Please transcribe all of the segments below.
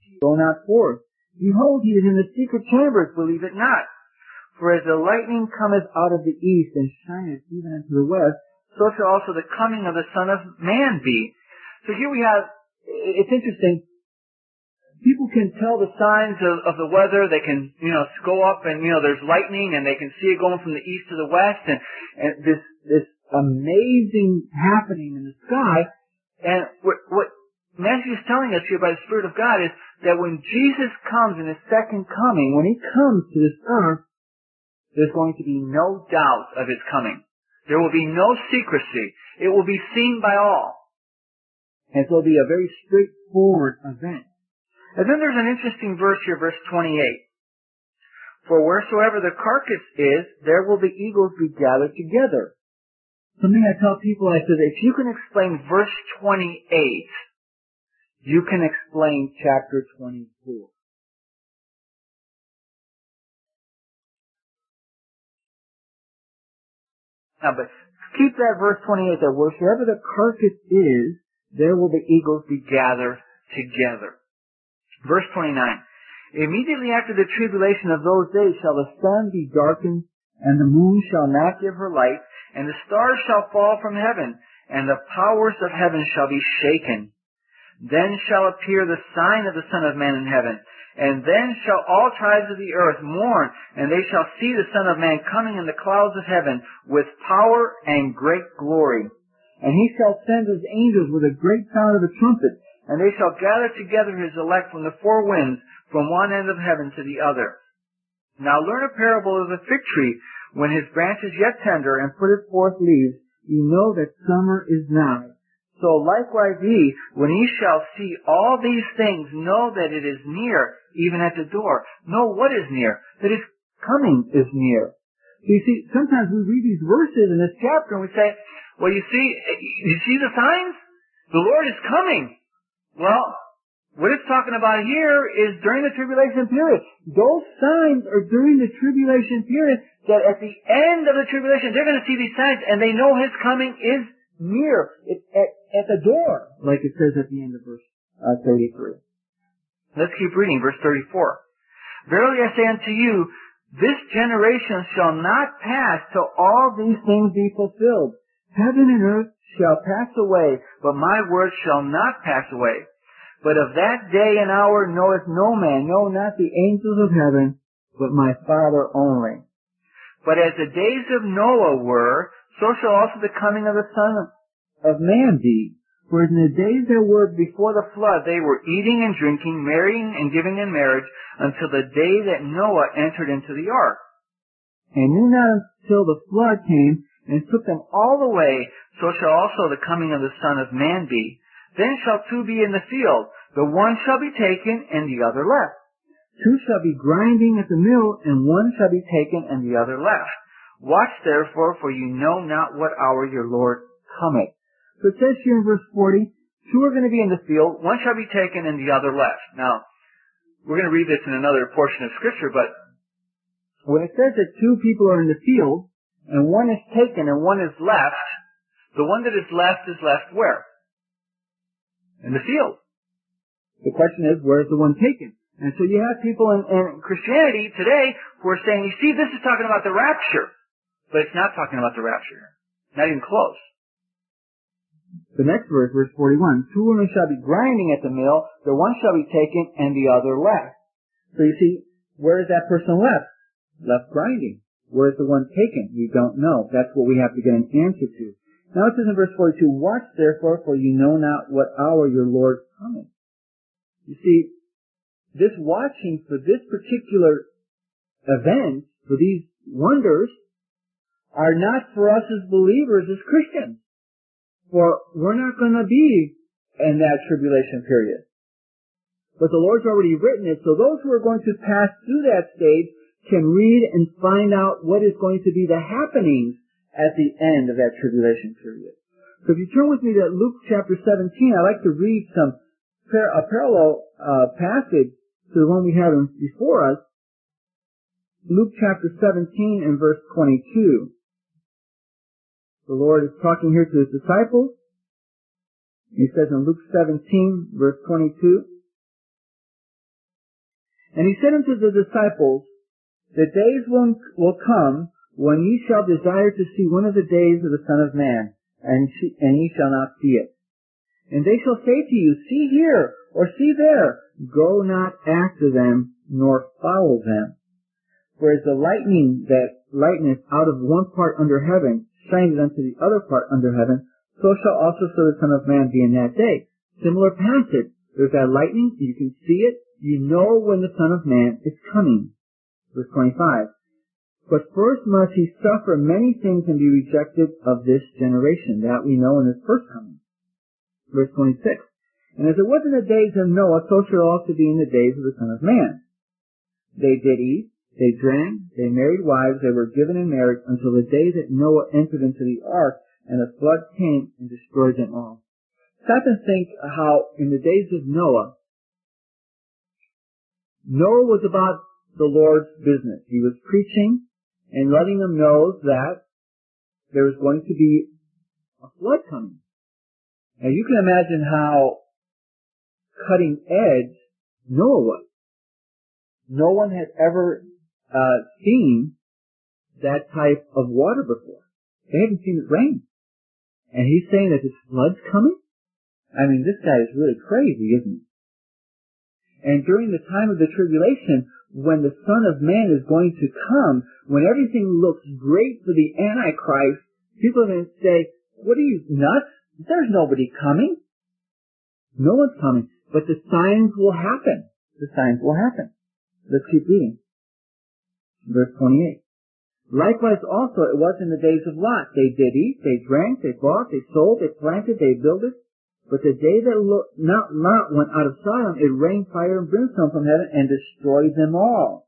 go not forth. Behold, he is in the secret chambers, believe it not. For as the lightning cometh out of the east, and shineth even unto the west, so shall also the coming of the Son of Man be. So here we have, it's interesting, people can tell the signs of the weather. They can, go up and, there's lightning and they can see it going from the east to the west and this amazing happening in the sky. And what Matthew is telling us here by the Spirit of God is that when Jesus comes in His second coming, when He comes to this earth, there's going to be no doubt of His coming. There will be no secrecy. It will be seen by all. And so it'll be a very straightforward event. And then there's an interesting verse here, verse 28. For wheresoever the carcass is, there will the eagles be gathered together. Something I tell people, I said, if you can explain verse 28, you can explain chapter 24. Now, but keep that verse 28 there. Wheresoever the carcass is, there will the eagles be gathered together. Verse 29. Immediately after the tribulation of those days shall the sun be darkened, and the moon shall not give her light, and the stars shall fall from heaven, and the powers of heaven shall be shaken. Then shall appear the sign of the Son of Man in heaven. And then shall all tribes of the earth mourn, and they shall see the Son of Man coming in the clouds of heaven with power and great glory. And He shall send His angels with a great sound of a trumpet, and they shall gather together His elect from the four winds, from one end of heaven to the other. Now learn a parable of the fig tree. When his branch is yet tender, and putteth forth leaves, ye know that summer is nigh. So likewise ye, when ye shall see all these things, know that it is near, even at the door. Know what is near, that His coming is near. You see, sometimes we read these verses in this chapter and we say, well, you see the signs? The Lord is coming. Well, what it's talking about here is during the tribulation period. Those signs are during the tribulation period, that at the end of the tribulation, they're going to see these signs and they know His coming is near. It's at the door, like it says at the end of verse 33. Let's keep reading, verse 34. Verily I say unto you, this generation shall not pass till all these things be fulfilled. Heaven and earth shall pass away, but my word shall not pass away. But of that day and hour knoweth no man, no, not the angels of heaven, but my Father only. But as the days of Noah were, so shall also the coming of the Son of Man be. For in the days that were before the flood, they were eating and drinking, marrying and giving in marriage, until the day that Noah entered into the ark. And knew not until the flood came, and took them all away, so shall also the coming of the Son of Man be. Then shall two be in the field, the one shall be taken, and the other left. Two shall be grinding at the mill, and one shall be taken, and the other left. Watch therefore, for you know not what hour your Lord cometh. So it says here in verse 40, two are going to be in the field, one shall be taken, and the other left. Now, we're going to read this in another portion of Scripture, but when it says that two people are in the field, and one is taken and one is left, the one that is left where? In the field. The question is, where is the one taken? And so you have people in Christianity today who are saying, you see, this is talking about the rapture. But it's not talking about the rapture. Not even close. The next verse, verse 41, two women shall be grinding at the mill, the one shall be taken and the other left. So you see, where is that person left? Left grinding. Where is the one taken? We don't know. That's what we have to get an answer to. Now it says in verse 42, watch therefore, for you know not what hour your Lord cometh. You see, this watching for this particular event, for these wonders, are not for us as believers, as Christians. For we're not going to be in that tribulation period. But the Lord's already written it, so those who are going to pass through that stage can read and find out what is going to be the happenings at the end of that tribulation period. So if you turn with me to Luke chapter 17, I'd like to read a parallel passage to the one we have before us. Luke chapter 17 and verse 22. The Lord is talking here to His disciples. He says in Luke 17, verse 22, And he said unto the disciples, the days will come when ye shall desire to see one of the days of the Son of Man, and ye shall not see it. And they shall say to you, see here, or see there. Go not after them, nor follow them. For as the lightning that lighteneth out of one part under heaven, shineth unto the other part under heaven, so shall also the Son of Man be in that day. Similar passage. There's that lightning, you can see it, you know when the Son of Man is coming. Verse 25. But first must he suffer many things and be rejected of this generation. That we know in his first coming. Verse 26. And as it was in the days of Noah, so shall it also be in the days of the Son of Man. They did eat, they drank, they married wives, they were given in marriage until the day that Noah entered into the ark, and the flood came and destroyed them all. Stop and think how in the days of Noah was about the Lord's business. He was preaching and letting them know that there was going to be a flood coming. Now you can imagine how cutting edge Noah was. No one had ever seen that type of water before. They hadn't seen it rain. And he's saying that this flood's coming? I mean, this guy is really crazy, isn't he? And during the time of the tribulation, when the Son of Man is going to come, when everything looks great for the Antichrist, people are going to say, what are you, nuts? There's nobody coming. No one's coming. But the signs will happen. The signs will happen. Let's keep reading. Verse 28. Likewise also it was in the days of Lot. They did eat, they drank, they bought, they sold, they planted, they builded. But the day that Lot went out of Sodom, it rained fire and brimstone from heaven and destroyed them all.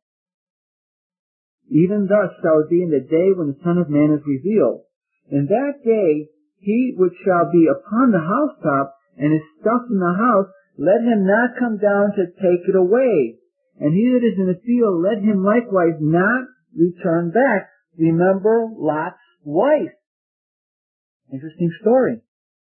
Even thus shall it be in the day when the Son of Man is revealed. In that day he which shall be upon the housetop and is stuffed in the house, let him not come down to take it away. And he that is in the field, let him likewise not return back. Remember Lot's wife. Interesting story.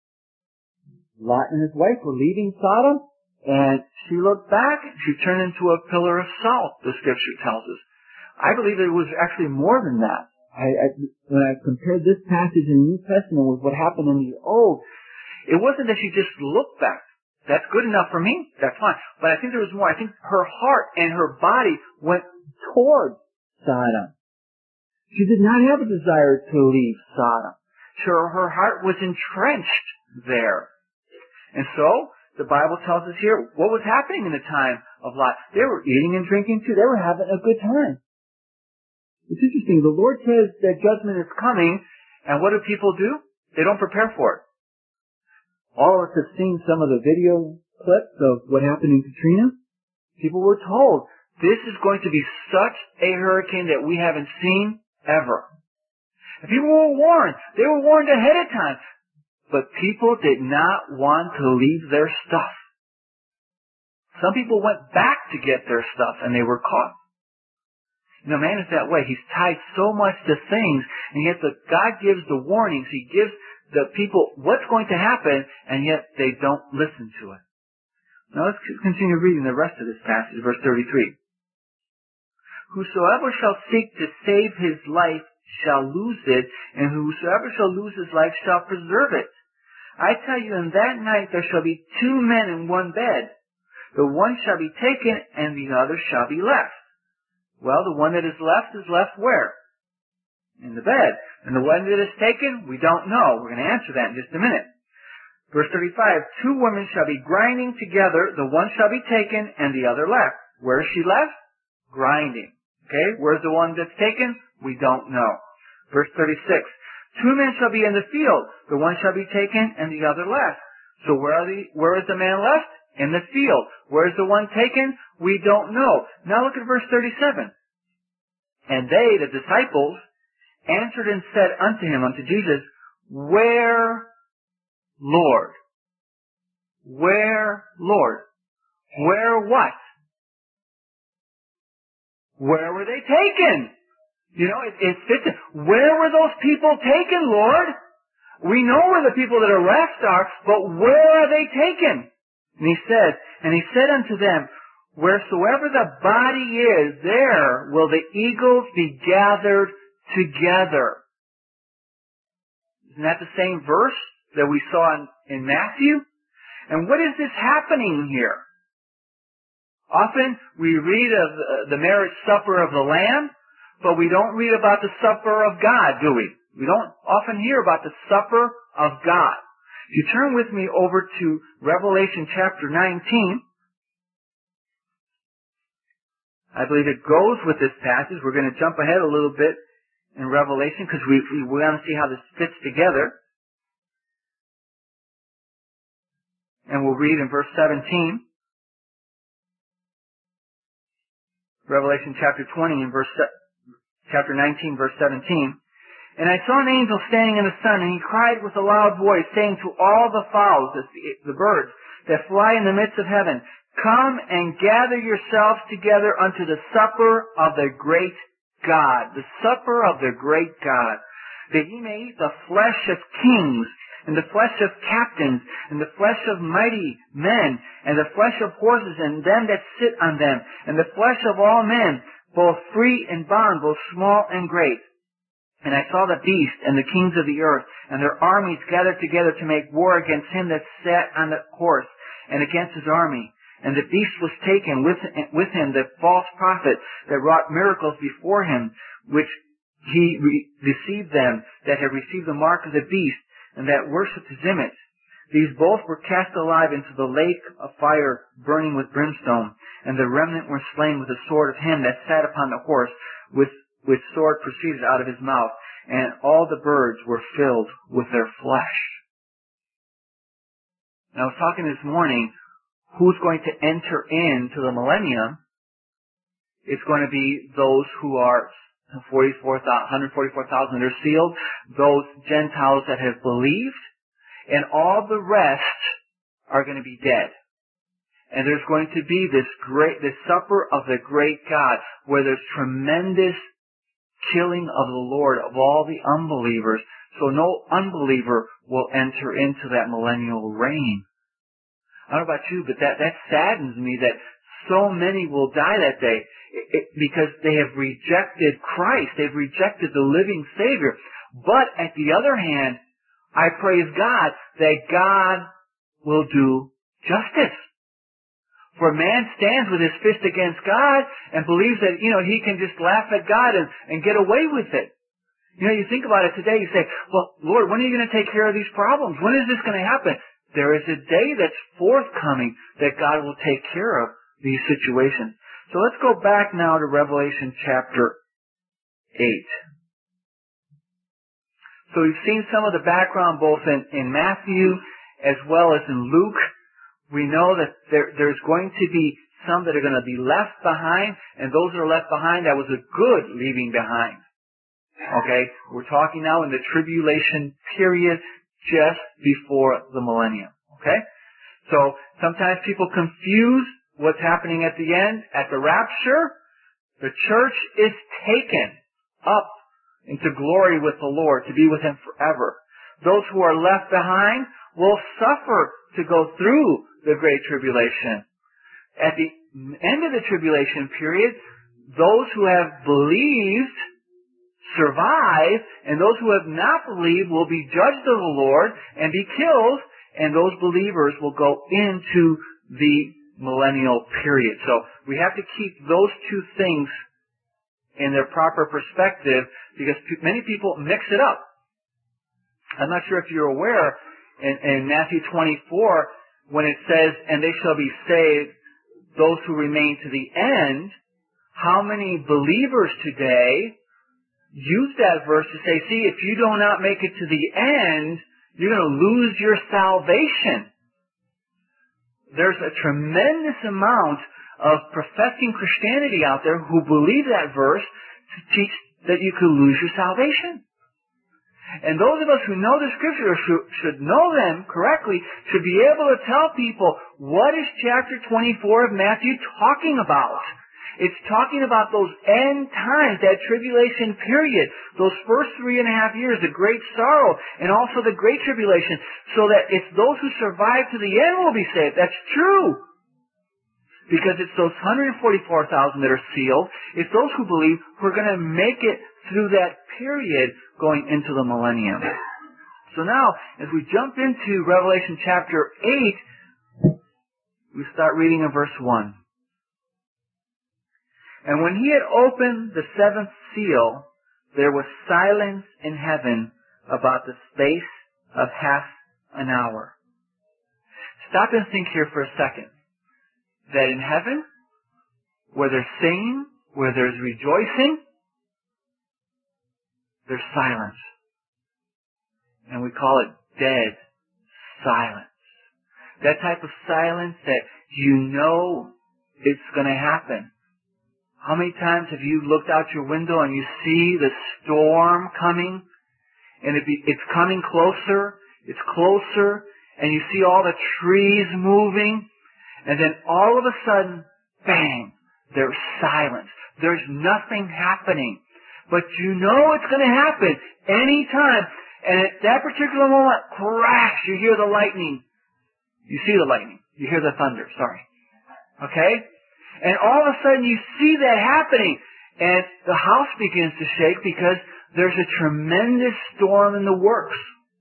Lot and his wife were leaving Sodom, and she looked back, and she turned into a pillar of salt, the scripture tells us. I believe it was actually more than that. When I compared this passage in the New Testament with what happened in the Old, it wasn't that she just looked back. That's good enough for me. That's fine. But I think there was more. I think her heart and her body went toward Sodom. She did not have a desire to leave Sodom. Her heart was entrenched there. And so, the Bible tells us here what was happening in the time of Lot. They were eating and drinking too. They were having a good time. It's interesting. The Lord says that judgment is coming, and what do people do? They don't prepare for it. All of us have seen some of the video clips of what happened in Katrina. People were told, this is going to be such a hurricane that we haven't seen ever. And people were warned. They were warned ahead of time. But people did not want to leave their stuff. Some people went back to get their stuff, and they were caught. You know, man is that way. He's tied so much to things, and yet God gives the warnings. He gives the people what's going to happen, and yet they don't listen to it. Now let's continue reading the rest of this passage, verse 33. Whosoever shall seek to save his life shall lose it, and whosoever shall lose his life shall preserve it. I tell you, in that night there shall be two men in one bed. The one shall be taken, and the other shall be left. Well, the one that is left where? In the bed. And the one that is taken, we don't know. We're going to answer that in just a minute. Verse 35, two women shall be grinding together. The one shall be taken, and the other left. Where is she left? Grinding. Okay, where's the one that's taken? We don't know. Verse 36, two men shall be in the field. The one shall be taken, and the other left. So where is the man left? In the field. Where is the one taken? We don't know. Now look at verse 37. And they, the disciples, answered and said unto him, unto Jesus, Where, Lord? Where, Lord? Where what? Where were they taken? You know, it fits it. Where were those people taken, Lord? We know where the people that are left are, but where are they taken? And he said unto them, Wheresoever the body is, there will the eagles be gathered together. Isn't that the same verse that we saw in Matthew? And what is this happening here? Often we read of the marriage supper of the Lamb, but we don't read about the supper of God, do we? We don't often hear about the supper of God. If you turn with me over to Revelation chapter 19, I believe it goes with this passage. We're going to jump ahead a little bit in Revelation because we want to see how this fits together. And we'll read in verse 17. Revelation chapter 20 and chapter 19 verse 17. And I saw an angel standing in the sun, and he cried with a loud voice, saying to all the fowls, the birds, that fly in the midst of heaven, come and gather yourselves together unto the supper of the great God. The supper of the great God. That ye may eat the flesh of kings, and the flesh of captains, and the flesh of mighty men, and the flesh of horses, and them that sit on them, and the flesh of all men, both free and bond, both small and great. And I saw the beast and the kings of the earth, and their armies gathered together to make war against him that sat on the horse, and against his army. And the beast was taken with him, the false prophet that wrought miracles before him, which he deceived them that had received the mark of the beast, and that worshipped his image. These both were cast alive into the lake of fire burning with brimstone, and the remnant were slain with the sword of him that sat upon the horse, which sword proceeded out of his mouth, and all the birds were filled with their flesh. Now I was talking this morning, who's going to enter into the millennium? It's going to be those who are 144,000 that are sealed, those Gentiles that have believed, and all the rest are going to be dead. And there's going to be this supper of the great God, where there's tremendous killing of the Lord of all the unbelievers, so no unbeliever will enter into that millennial reign. I don't know about you, but that saddens me that so many will die that day because they have rejected Christ. They've rejected the living Savior. But at the other hand, I praise God that God will do justice. For man stands with his fist against God and believes that, he can just laugh at God and get away with it. You think about it today, you say, well, Lord, when are you going to take care of these problems? When is this going to happen? There is a day that's forthcoming that God will take care of these situations. So let's go back now to Revelation chapter 8. So we've seen some of the background both in Matthew as well as in Luke. We know that there's going to be some that are going to be left behind, and those that are left behind, that was a good leaving behind. Okay? We're talking now in the tribulation period just before the millennium. Okay? So sometimes people confuse what's happening at the end. At the rapture, the church is taken up into glory with the Lord to be with Him forever. Those who are left behind will suffer to go through the Great Tribulation. At the end of the tribulation period, those who have believed survive, and those who have not believed will be judged of the Lord and be killed, and those believers will go into the millennial period. So we have to keep those two things in their proper perspective because many people mix it up. I'm not sure if you're aware, in Matthew 24, when it says, and they shall be saved, those who remain to the end, how many believers today use that verse to say, see, if you do not make it to the end, you're going to lose your salvation. There's a tremendous amount of professing Christianity out there who believe that verse to teach that you could lose your salvation. And those of us who know the Scripture should know them correctly, should be able to tell people, what is chapter 24 of Matthew talking about? It's talking about those end times, that tribulation period, those first 3.5 years, the great sorrow, and also the great tribulation, so that it's those who survive to the end will be saved. That's true. Because it's those 144,000 that are sealed. It's those who believe who are going to make it through that period going into the millennium. So now, as we jump into Revelation chapter 8, we start reading in verse 1. And when he had opened the seventh seal, there was silence in heaven about the space of half an hour. Stop and think here for a second. That in heaven, where there's singing, where there's rejoicing, there's silence. And we call it dead silence. That type of silence that you know it's going to happen. How many times have you looked out your window and you see the storm coming? And it's coming closer, it's closer, and you see all the trees moving, and then all of a sudden, bang, there's silence. There's nothing happening. But you know it's going to happen any time. And at that particular moment, crash, you hear the lightning. You see the lightning. You hear the thunder, sorry. Okay? And all of a sudden you see that happening. And the house begins to shake because there's a tremendous storm in the works.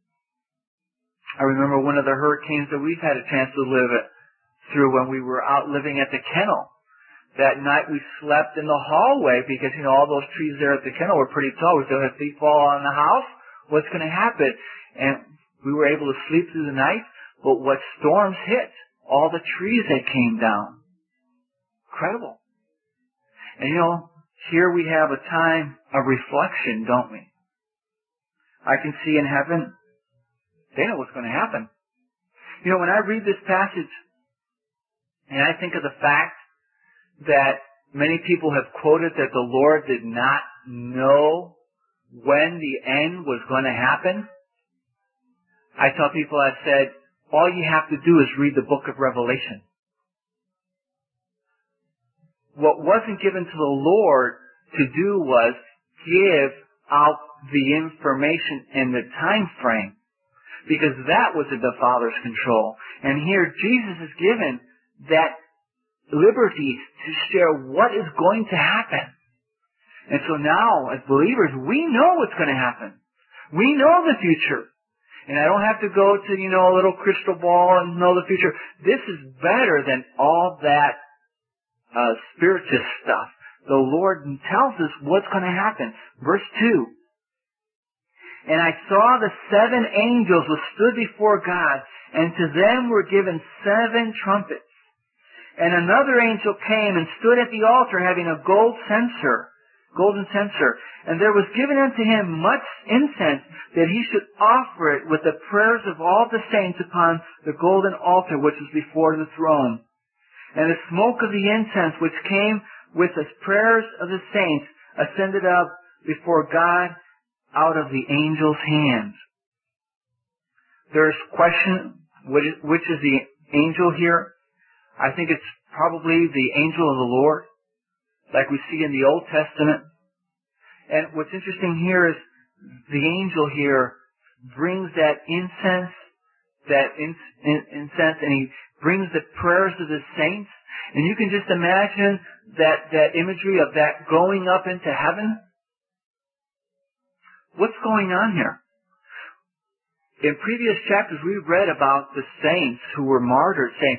I remember one of the hurricanes that we've had a chance to live through when we were out living at the kennel. That night we slept in the hallway because, all those trees there at the kennel were pretty tall. We thought if they fall on the house, what's going to happen? And we were able to sleep through the night. But what storms hit? All the trees that came down. Incredible. And here we have a time of reflection, don't we? I can see in heaven, they know what's going to happen. When I read this passage, and I think of the fact that many people have quoted that the Lord did not know when the end was going to happen, I tell people, I've said, all you have to do is read the book of Revelation. What wasn't given to the Lord to do was give out the information in the time frame, because that was in the Father's control. And here Jesus is given that liberty to share what is going to happen. And so now, as believers, we know what's going to happen. We know the future. And I don't have to go to, a little crystal ball and know the future. This is better than all that spiritist stuff. The Lord tells us what's going to happen. Verse 2. And I saw the 7 angels who stood before God, and to them were given 7 trumpets. And another angel came and stood at the altar having a golden censer. And there was given unto him much incense, that he should offer it with the prayers of all the saints upon the golden altar which was before the throne. And the smoke of the incense which came with the prayers of the saints ascended up before God out of the angel's hands. There's question, which is the angel here? I think it's probably the angel of the Lord, like we see in the Old Testament. And what's interesting here is the angel here brings that incense, and he brings the prayers of the saints. And you can just imagine that imagery of that going up into heaven. What's going on here? In previous chapters, we read about the saints who were martyred saying,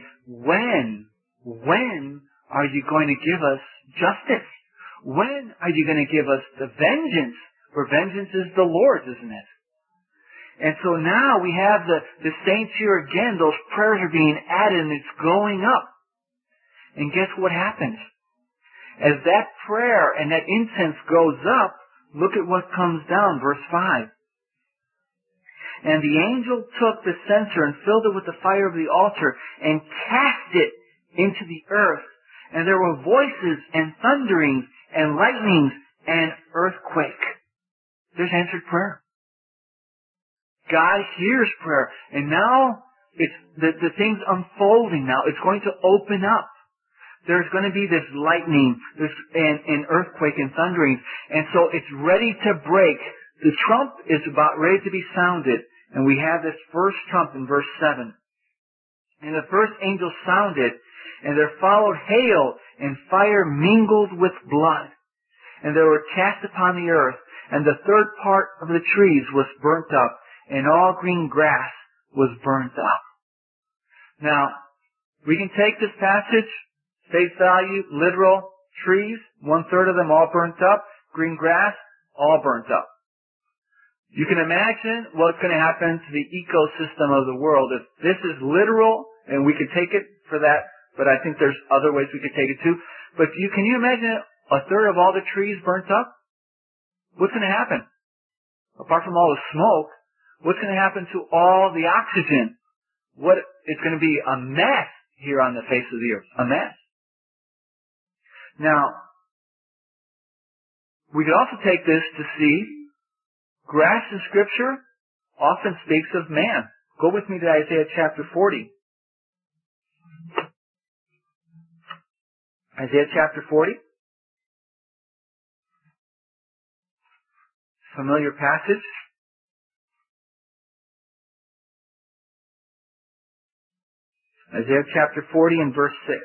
when are you going to give us justice? When are you going to give us the vengeance? For vengeance is the Lord's, isn't it? And so now we have the saints here again. Those prayers are being added and it's going up. And guess what happens? As that prayer and that incense goes up, look at what comes down, verse 5. And the angel took the censer and filled it with the fire of the altar and cast it into the earth. And there were voices and thunderings and lightnings and earthquake. There's answered prayer. God hears prayer. And now it's the thing's unfolding now. It's going to open up. There's going to be this lightning and earthquake and thunderings. And so it's ready to break. The trump is about ready to be sounded. And we have this first trump in verse 7. And the first angel sounded, And there followed hail and fire mingled with blood. And they were cast upon the earth, and the third part of the trees was burnt up, and all green grass was burnt up. Now, we can take this passage, face value, literal, trees, 1/3 of them all burnt up, green grass, all burnt up. You can imagine what's going to happen to the ecosystem of the world if this is literal, and we could take it for that, but I think there's other ways we could take it too. But can you imagine 1/3 of all the trees burnt up? What's going to happen? Apart from all the smoke, what's going to happen to all the oxygen? It's going to be a mess here on the face of the earth. A mess. Now, we could also take this to see grass in Scripture often speaks of man. Go with me to Isaiah chapter 40. Isaiah chapter 40. Familiar passage. Isaiah chapter 40 and verse 6.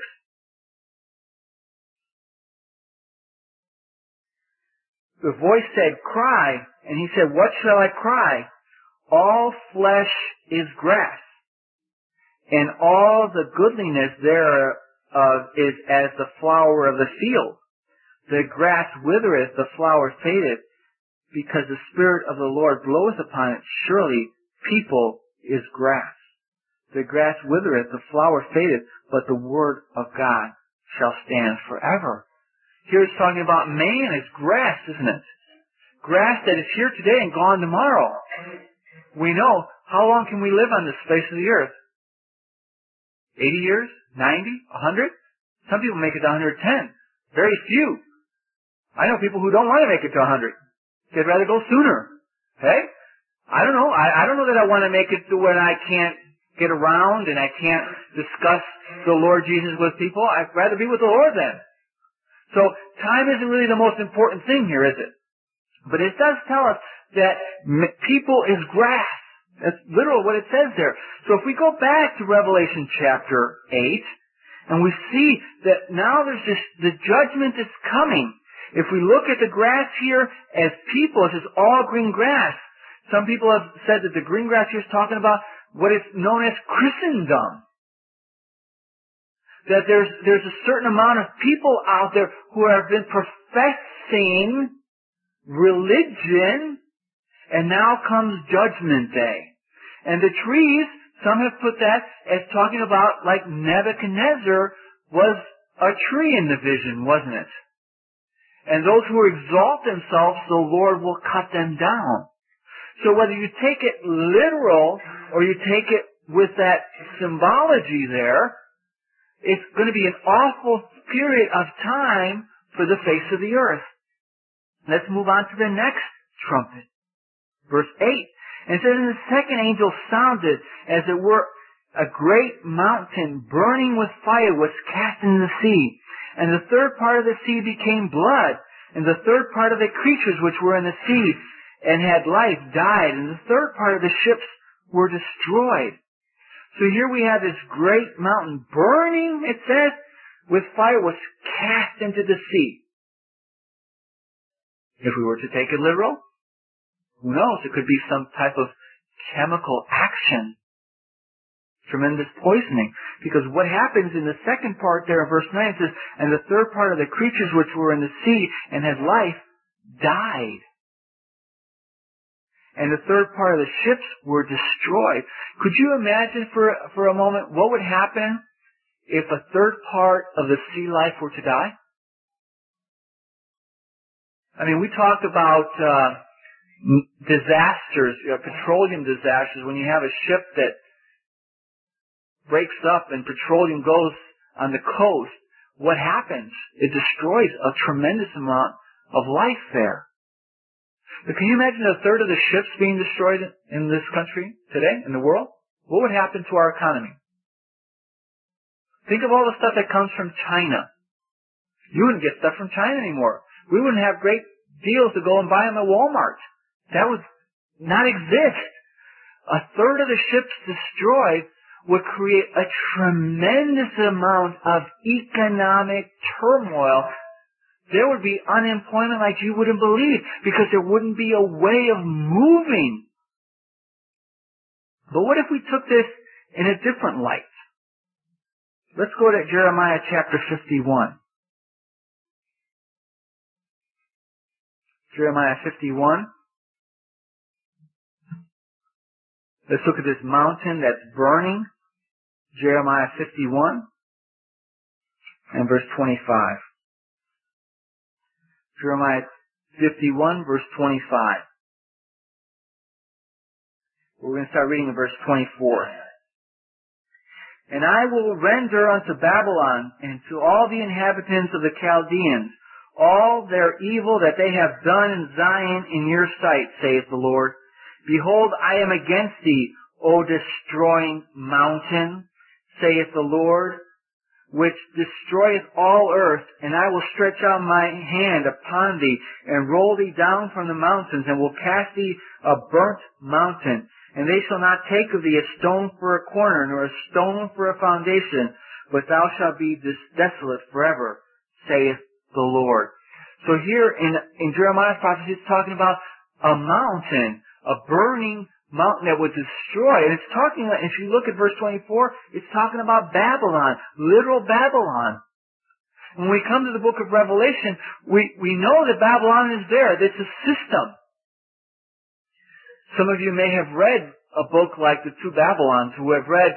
The voice said, "Cry," and he said, "What shall I cry? All flesh is grass, and all the goodliness thereof is as the flower of the field. The grass withereth, the flower fadeth, because the Spirit of the Lord bloweth upon it. Surely people is grass. The grass withereth, the flower fadeth, but the word of God shall stand forever." Here it's talking about man as grass, isn't it? Grass that is here today and gone tomorrow. We know, how long can we live on this face of the earth? 80 years? 90? 100? Some people make it to 110. Very few. I know people who don't want to make it to 100. They'd rather go sooner. Hey? I don't know. I don't know that I want to make it to when I can't get around and I can't discuss the Lord Jesus with people. I'd rather be with the Lord then. So time isn't really the most important thing here, is it? But it does tell us that people is grass. That's literally what it says there. So if we go back to Revelation chapter 8, and we see that now there's the judgment that's coming. If we look at the grass here as people, it says all green grass. Some people have said that the green grass here is talking about what is known as Christendom. That there's a certain amount of people out there who have been professing religion, and now comes Judgment Day. And the trees, some have put that as talking about like Nebuchadnezzar was a tree in the vision, wasn't it? And those who exalt themselves, the Lord will cut them down. So whether you take it literal or you take it with that symbology there, it's going to be an awful period of time for the face of the earth. Let's move on to the next trumpet. Verse 8. And it says, "And the second angel sounded, as it were a great mountain burning with fire was cast into the sea. And the third part of the sea became blood. And the third part of the creatures which were in the sea and had life died. And the third part of the ships were destroyed." So here we have this great mountain burning, it says, with fire was cast into the sea. If we were to take it literal, who knows? It could be some type of chemical action. Tremendous poisoning. Because what happens in the second part there in verse 9 says, "And the third part of the creatures which were in the sea and had life died. And the third part of the ships were destroyed." Could you imagine for a moment what would happen if a third part of the sea life were to die? I mean, we talked about disasters, petroleum disasters, when you have a ship that breaks up and petroleum goes on the coast. What happens? It destroys a tremendous amount of life there. But can you imagine a third of the ships being destroyed in this country today, in the world? What would happen to our economy? Think of all the stuff that comes from China. You wouldn't get stuff from China anymore. We wouldn't have great deals to go and buy them at Walmart. That would not exist. A third of the ships destroyed would create a tremendous amount of economic turmoil. There would be unemployment like you wouldn't believe, because there wouldn't be a way of moving. But what if we took this in a different light? Let's go to Jeremiah chapter 51. Jeremiah 51. Let's look at this mountain that's burning. Jeremiah 51 and verse 25. Jeremiah 51 verse 25. We're going to start reading in verse 24. And I will render unto Babylon and to all the inhabitants of the Chaldeans all their evil that they have done in Zion in your sight, saith the Lord. Behold, I am against thee, O destroying mountain, saith the Lord, which destroyeth all earth, and I will stretch out my hand upon thee, and roll thee down from the mountains, and will cast thee a burnt mountain. And they shall not take of thee a stone for a corner, nor a stone for a foundation, but thou shalt be desolate forever, saith the Lord. So here in Jeremiah's prophecy, it's talking about a mountain, a burning mountain that would destroy. And it's talking, if you look at verse 24, it's talking about Babylon, literal Babylon. When we come to the book of Revelation, we know that Babylon is there. It's a system. Some of you may have read a book like The Two Babylons, who have read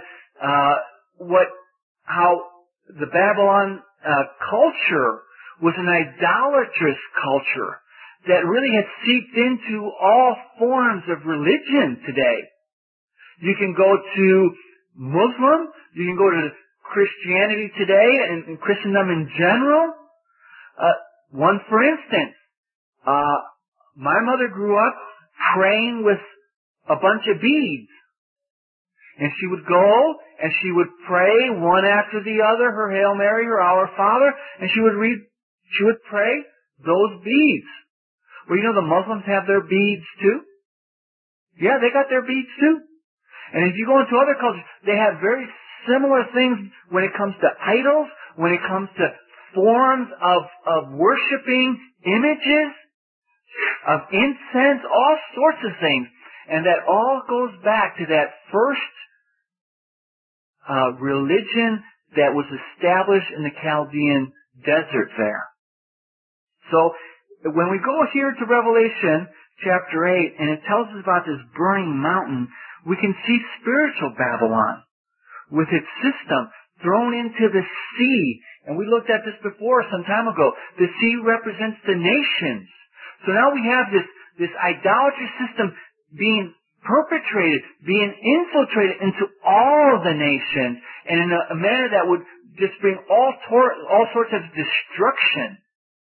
how the Babylon culture was an idolatrous culture that really has seeped into all forms of religion today. You can go to Muslim, you can go to Christianity today and Christendom in general. One for instance, my mother grew up praying with a bunch of beads. And she would go and she would pray one after the other, her Hail Mary, her Our Father, and she would pray those beads. Well, you know the Muslims have their beads too? Yeah, they got their beads too. And if you go into other cultures, they have very similar things when it comes to idols, when it comes to forms of worshiping images, of incense, all sorts of things. And that all goes back to that first religion that was established in the Chaldean desert there. So when we go here to Revelation chapter 8, and it tells us about this burning mountain, we can see spiritual Babylon with its system thrown into the sea. And we looked at this before some time ago. The sea represents the nations. So now we have this idolatrous system being perpetrated, being infiltrated into all the nations, and in a manner that would just bring all sorts of destruction.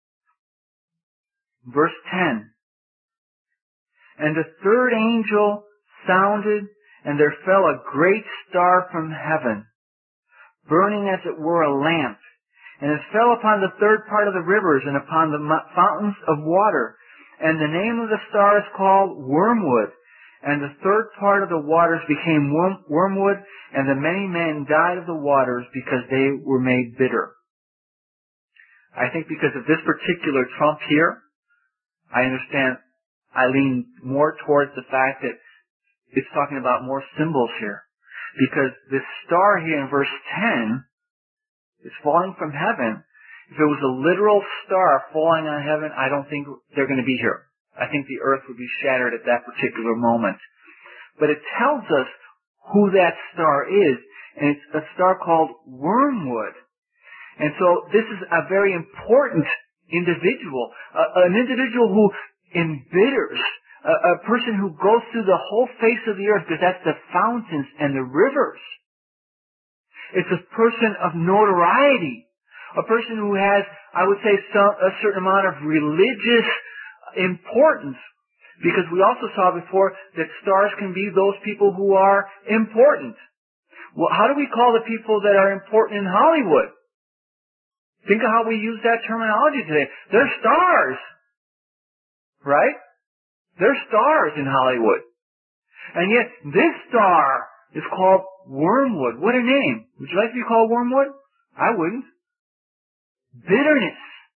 Verse 10. And the third angel sounded, and there fell a great star from heaven, burning as it were a lamp, and it fell upon the third part of the rivers and upon the fountains of water. And the name of the star is called Wormwood. And the third part of the waters became wormwood, and the many men died of the waters because they were made bitter. I think because of this particular trump here, I lean more towards the fact that it's talking about more symbols here. Because this star here in verse 10 is falling from heaven. If it was a literal star falling on heaven, I don't think they're going to be here. I think the earth would be shattered at that particular moment. But it tells us who that star is, and it's a star called Wormwood. And so this is a very important individual, an individual who embitters, a person who goes through the whole face of the earth, because that's the fountains and the rivers. It's a person of notoriety, a person who has, I would say, a certain amount of religious importance, because we also saw before that stars can be those people who are important. Well, how do we call the people that are important in Hollywood? Think of how we use that terminology today. They're stars, right? They're stars in Hollywood. And yet this star is called Wormwood. What a name. Would you like to be called wormwood? I wouldn't. Bitterness.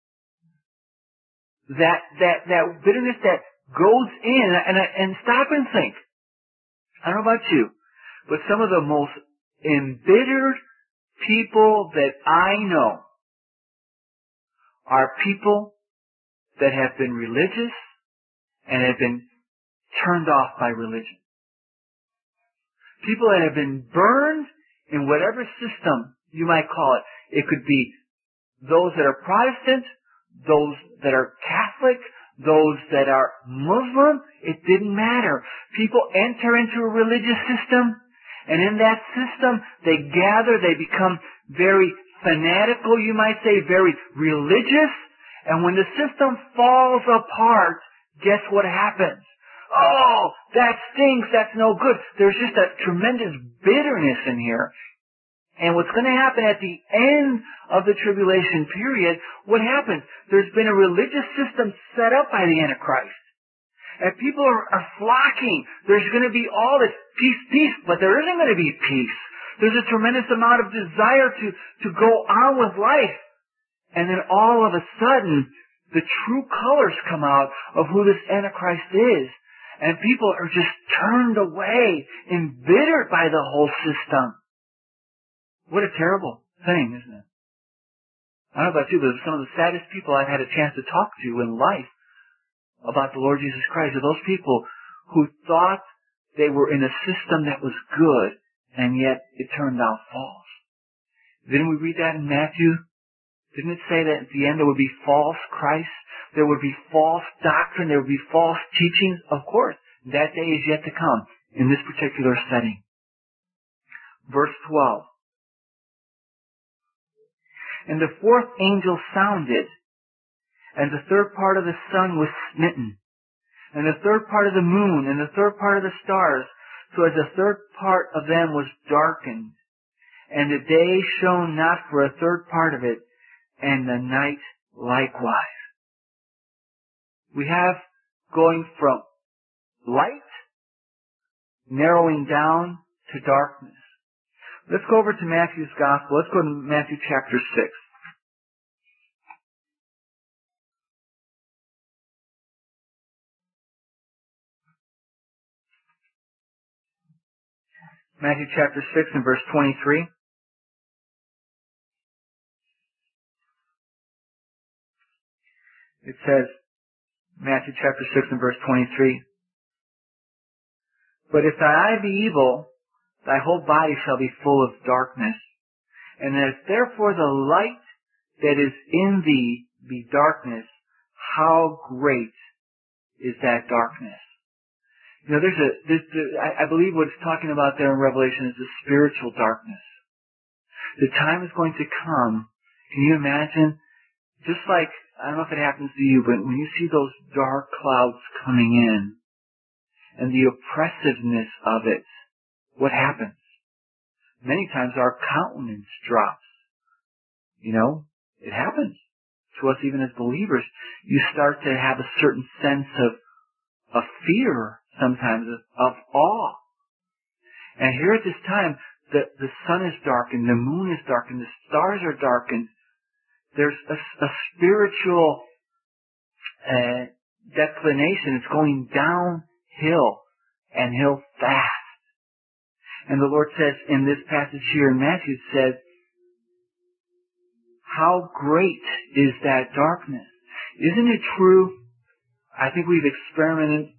That bitterness that goes in, and stop and think. I don't know about you, but some of the most embittered people that I know are people that have been religious and have been turned off by religion. People that have been burned in whatever system you might call it. It could be those that are Protestant, those that are Catholic, those that are Muslim. It didn't matter. People enter into a religious system, and in that system they gather, they become very fanatical, you might say, very religious, and when the system falls apart, guess what happens? Oh, that stinks, that's no good. There's just a tremendous bitterness in here. And what's going to happen at the end of the tribulation period, what happens? There's been a religious system set up by the Antichrist. And people are flocking. There's going to be all this peace, but there isn't going to be peace. There's a tremendous amount of desire to go on with life. And then all of a sudden, the true colors come out of who this Antichrist is. And people are just turned away, embittered by the whole system. What a terrible thing, isn't it? I don't know about you, but some of the saddest people I've had a chance to talk to in life about the Lord Jesus Christ are those people who thought they were in a system that was good, and yet it turned out false. Didn't we read that in Matthew? Didn't it say that at the end there would be false Christ? There would be false doctrine. There would be false teachings. Of course, that day is yet to come in this particular setting. Verse 12. And the fourth angel sounded, and the third part of the sun was smitten, and the third part of the moon, and the third part of the stars, so as the third part of them was darkened. And the day shone not for a third part of it, and the night likewise. We have going from light, narrowing down to darkness. Let's go over to Matthew's Gospel. Let's go to Matthew chapter 6. Matthew chapter 6 and verse 23. It says, Matthew chapter 6 and verse 23, But if thy eye be evil, thy whole body shall be full of darkness. And if therefore the light that is in thee be darkness, how great is that darkness? You know, I believe what it's talking about there in Revelation is the spiritual darkness. The time is going to come. Can you imagine? Just like, I don't know if it happens to you, but when you see those dark clouds coming in and the oppressiveness of it, what happens? Many times our countenance drops. You know, it happens to us even as believers. You start to have a certain sense of fear sometimes, of awe. And here at this time, the sun is darkened, the moon is darkened, the stars are darkened. There's a spiritual declination. It's going downhill and hill fast. And the Lord says in this passage here in Matthew, it says, how great is that darkness? Isn't it true? I think we've experienced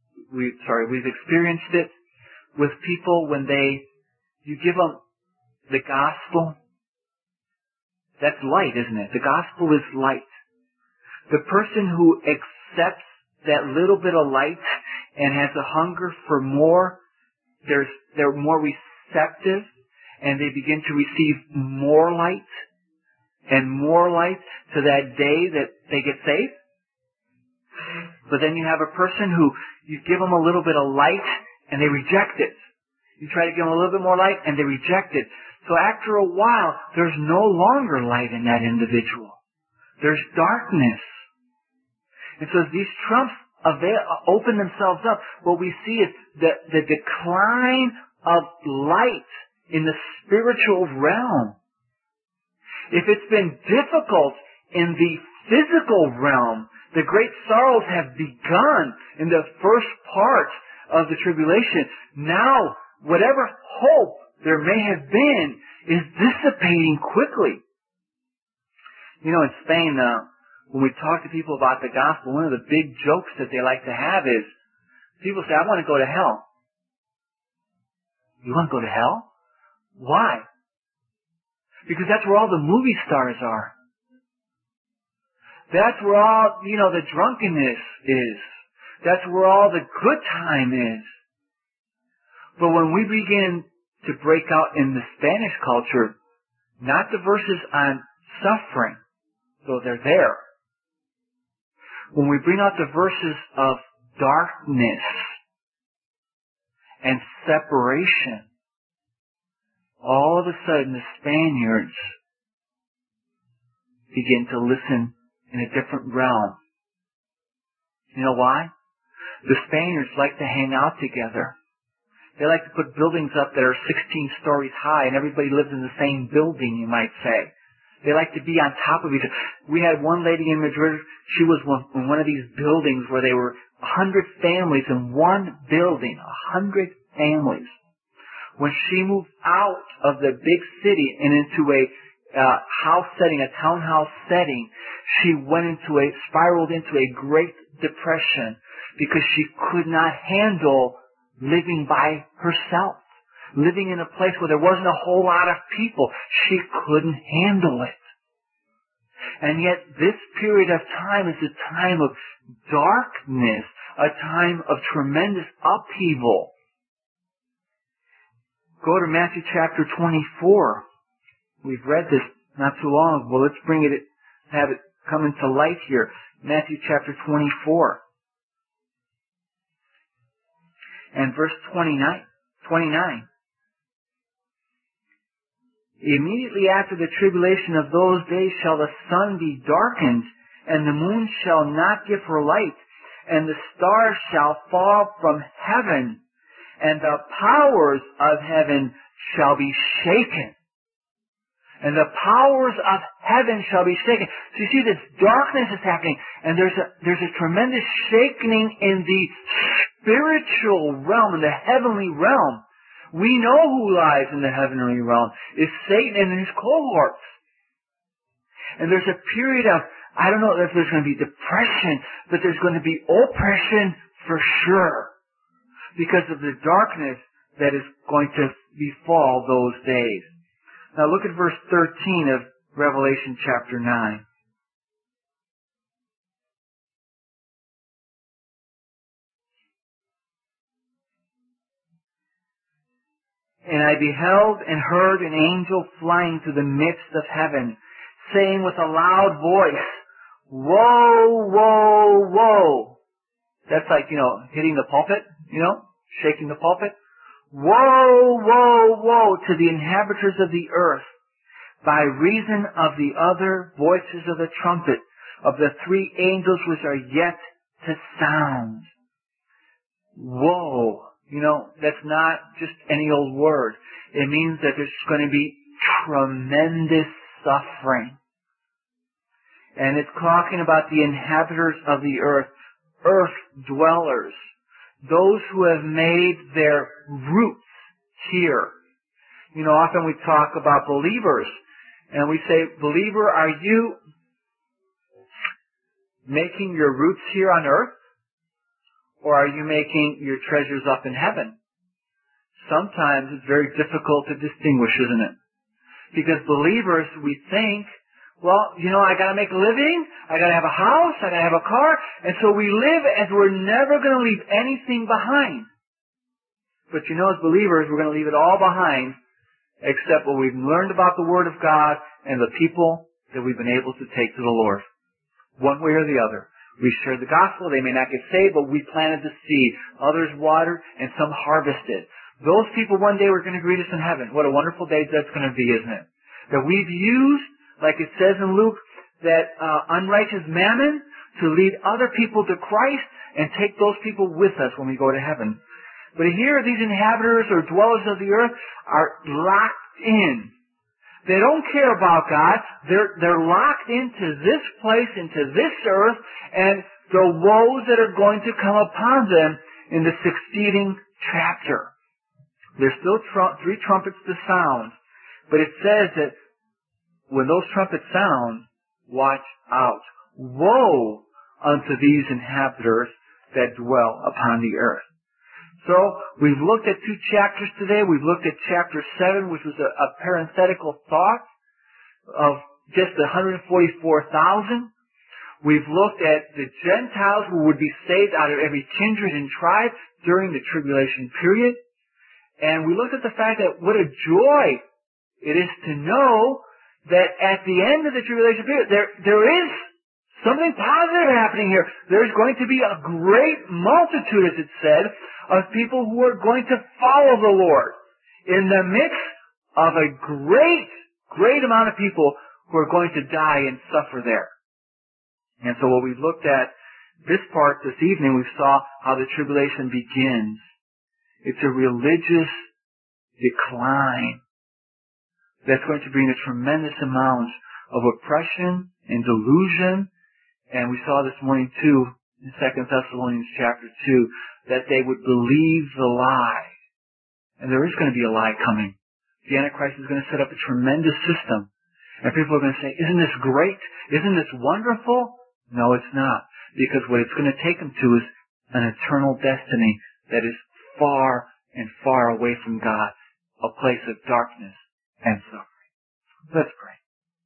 it with people when you give them the gospel. That's light, isn't it? The gospel is light. The person who accepts that little bit of light and has a hunger for more, they're more receptive, and they begin to receive more light and more light to that day that they get saved. But then you have a person who you give them a little bit of light and they reject it. You try to give them a little bit more light and they reject it. So after a while, there's no longer light in that individual. There's darkness. And so as these trumps open themselves up, what we see is the decline of light in the spiritual realm. If it's been difficult in the physical realm, the great sorrows have begun in the first part of the tribulation. Now, whatever hope there may have been is dissipating quickly. You know, in Spain, when we talk to people about the gospel, one of the big jokes that they like to have is, people say, I want to go to hell. You want to go to hell? Why? Because that's where all the movie stars are. That's where all, the drunkenness is. That's where all the good time is. But when we begin to break out in the Spanish culture, not the verses on suffering, though they're there. When we bring out the verses of darkness and separation, all of a sudden the Spaniards begin to listen in a different realm. You know why? The Spaniards like to hang out together. They like to put buildings up that are 16 stories high and everybody lives in the same building, you might say. They like to be on top of each other. We had one lady in Madrid, she was in one of these buildings where there were 100 families in one building. 100 families. When she moved out of the big city and into a house setting, a townhouse setting, she spiraled into a great depression because she could not handle living by herself, living in a place where there wasn't a whole lot of people. She couldn't handle it. And yet this period of time is a time of darkness, a time of tremendous upheaval. Go to Matthew chapter 24. We've read this not too long ago. Well, let's have it come into light here. Matthew chapter 24. And verse 29. Immediately after the tribulation of those days shall the sun be darkened, and the moon shall not give her light, and the stars shall fall from heaven, and the powers of heaven shall be shaken. And the powers of heaven shall be shaken. So you see, this darkness is happening, and there's a tremendous shaking in the spiritual realm, in the heavenly realm. We know who lies in the heavenly realm. It's Satan and his cohorts. And there's a period of, I don't know if there's going to be depression, but there's going to be oppression for sure, because of the darkness that is going to befall those days. Now look at verse 13 of Revelation chapter 9. And I beheld and heard an angel flying through the midst of heaven, saying with a loud voice, Woe, woe, woe. That's like, hitting the pulpit, shaking the pulpit. Woe, woe, woe to the inhabitants of the earth, by reason of the other voices of the trumpet, of the three angels which are yet to sound. Woe. That's not just any old word. It means that there's going to be tremendous suffering. And it's talking about the inhabitants of the earth dwellers, those who have made their roots here. Often we talk about believers, and we say, believer, are you making your roots here on earth? Or are you making your treasures up in heaven? Sometimes it's very difficult to distinguish, isn't it? Because believers, we think, I gotta make a living, I gotta have a house, I gotta have a car, and so we live as we're never gonna leave anything behind. But as believers, we're gonna leave it all behind, except what we've learned about the Word of God and the people that we've been able to take to the Lord. One way or the other. We shared the gospel, they may not get saved, but we planted the seed. Others watered, and some harvested. Those people one day were going to greet us in heaven. What a wonderful day that's going to be, isn't it? That we've used, like it says in Luke, that unrighteous mammon to lead other people to Christ and take those people with us when we go to heaven. But here, these inhabitants or dwellers of the earth are locked in. They don't care about God. They're locked into this place, into this earth, and the woes that are going to come upon them in the succeeding chapter. There's still three trumpets to sound, but it says that when those trumpets sound, watch out. Woe unto these inhabitants that dwell upon the earth. So, we've looked at 2 chapters today. We've looked at chapter 7, which was a parenthetical thought of just 144,000. We've looked at the Gentiles who would be saved out of every kindred and tribe during the tribulation period. And we looked at the fact that what a joy it is to know that at the end of the tribulation period, there is something positive happening here. There's going to be a great multitude, as it said, of people who are going to follow the Lord in the midst of a great amount of people who are going to die and suffer there. And so what we've looked at this part this evening, we saw how the tribulation begins. It's a religious decline that's going to bring a tremendous amount of oppression and delusion. And we saw this morning too, in 2 Thessalonians chapter 2, that they would believe the lie. And there is going to be a lie coming. The Antichrist is going to set up a tremendous system. And people are going to say, isn't this great? Isn't this wonderful? No, it's not. Because what it's going to take them to is an eternal destiny that is far and far away from God. A place of darkness and suffering. Let's pray.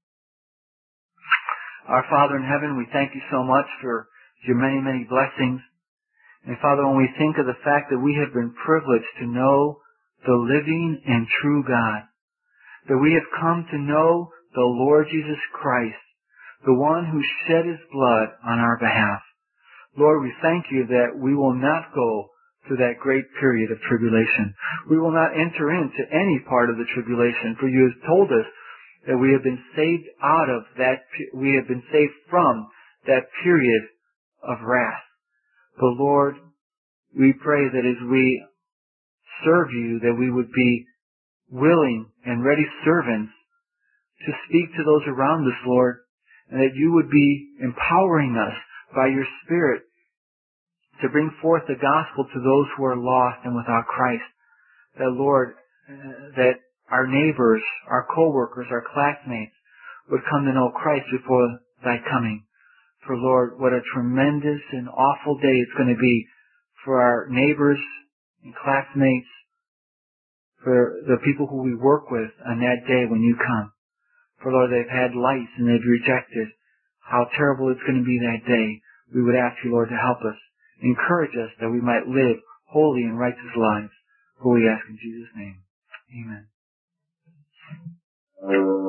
Our Father in heaven, we thank you so much for your many, many blessings. And Father, when we think of the fact that we have been privileged to know the living and true God, that we have come to know the Lord Jesus Christ, the one who shed his blood on our behalf. Lord, we thank you that we will not go through that great period of tribulation. We will not enter into any part of the tribulation, for you have told us that we have been saved we have been saved from that period of wrath. But Lord, we pray that as we serve you, that we would be willing and ready servants to speak to those around us, Lord, and that you would be empowering us by your Spirit to bring forth the gospel to those who are lost and without Christ. That, Lord, that our neighbors, our co-workers, our classmates would come to know Christ before thy coming. For, Lord, what a tremendous and awful day it's going to be for our neighbors and classmates, for the people who we work with on that day when you come. For, Lord, they've had lights and they've rejected. How terrible it's going to be that day. We would ask you, Lord, to help us. Encourage us that we might live holy and righteous lives. For we ask in Jesus' name. Amen.